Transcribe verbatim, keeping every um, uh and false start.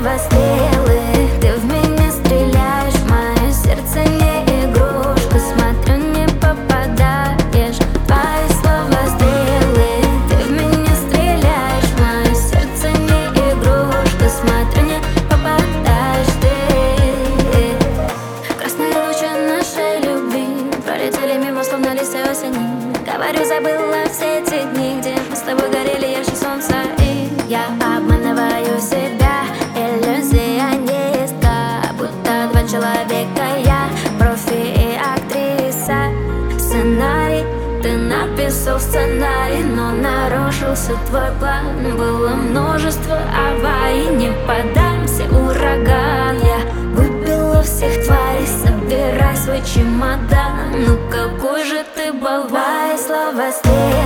слова стрелы, ты в меня стреляешь, мое сердце не игрушка, смотрю, не попадаешь. Твои слова стрелы, ты в меня стреляешь, мое сердце не игрушка, смотрю, не попадаешь ты. Красные лучи нашей любви пролетели мимо, словно листья осени. Говорю, забыла все эти дни, где мы с тобой горели ярче солнца. И я обманываю себя, иллюзия не есть, как будто два человека, я профи и актриса. Сценарий, ты написал сценарий, но нарушился твой план. Было множество аварий, не поддамся, ураган. Я выбила всех тварей, собирай свой чемодан. Ну какой же ты болван. Слова стрелы,